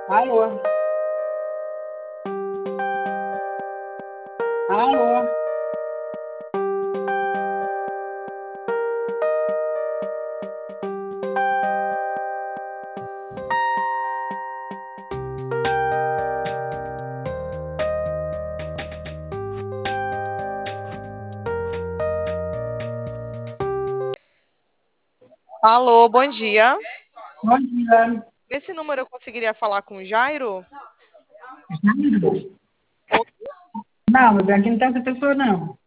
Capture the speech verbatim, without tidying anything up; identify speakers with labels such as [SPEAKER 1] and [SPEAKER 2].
[SPEAKER 1] Alô? Alô?
[SPEAKER 2] Alô, bom dia.
[SPEAKER 1] Bom dia.
[SPEAKER 2] Nesse número eu conseguiria falar com o Jairo?
[SPEAKER 1] Jairo? Não, mas aqui não tem essa pessoa, não.